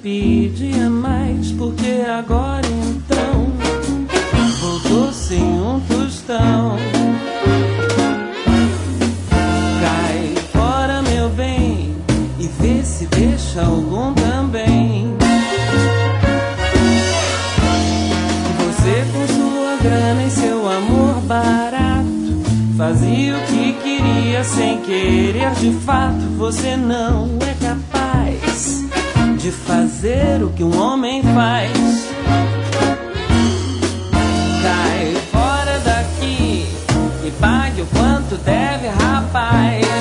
pedia mais, porque agora então voltou sem um tostão. Cai fora, meu bem, e vê se deixa algum também. Você com sua grana e seu amor barato fazia o que queria sem querer de fato. Você não é capaz de fazer o que um homem faz. Cai fora daqui e pague o quanto deve, rapaz.